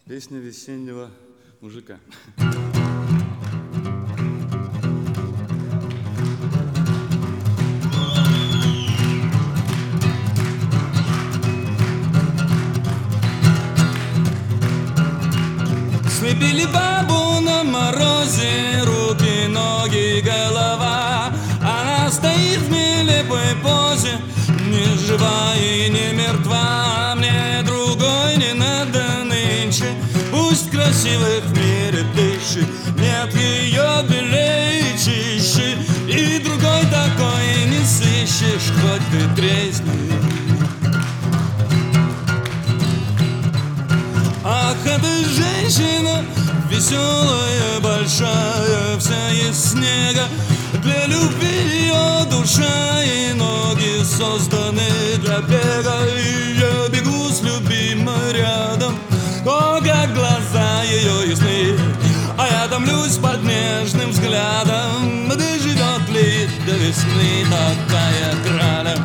Песня весеннего мужика. Слепили бабу на морозе, руки, ноги, голова. Она стоит в нелепой позе, не жива и не мертва. Мне другой не надо нынче, пусть красивых в мире тысячи, нет ее белее и чище, и другой такой не сыщешь, хоть ты тресни. Ах, эта женщина веселая, большая, вся из снега. Для любви ее душа и ноги созданы для бега. И я бегу с любимой рядом, о, как глаза ее ясны. А я томлюсь под нежным взглядом, доживет ли до весны такая крада.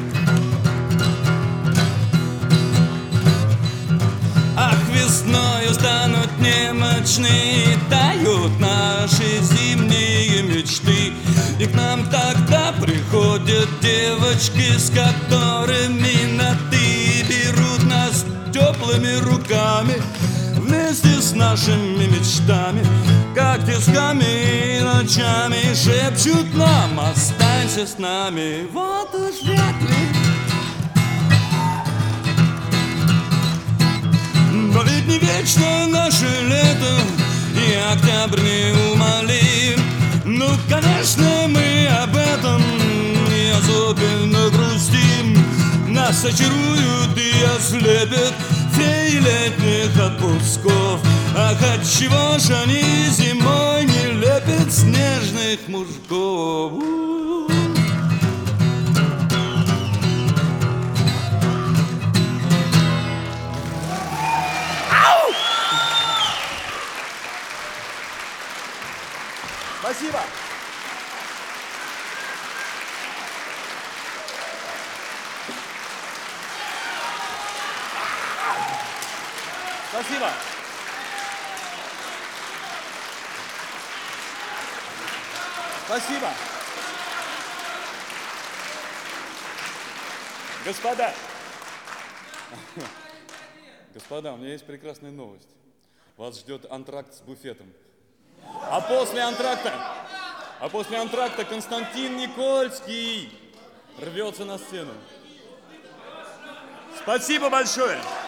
Весною станут немощны, тают наши зимние мечты. И к нам тогда приходят девочки, с которыми на «ты», берут нас теплыми руками вместе с нашими мечтами, как тисками и ночами шепчут нам: останься с нами. Вот уж вряд ли. Но ведь не вечно наше лето, и октябрь неумолим. Ну, конечно, мы об этом не особенно грустим. Нас очаруют и ослепят феи летних отпусков. Ах, отчего ж они зимой не лепят снежных мужиков? Спасибо. Спасибо. Спасибо. Господа, у меня есть прекрасная новость. Вас ждет антракт с буфетом. А после антракта Константин Никольский рвется на сцену. Спасибо большое.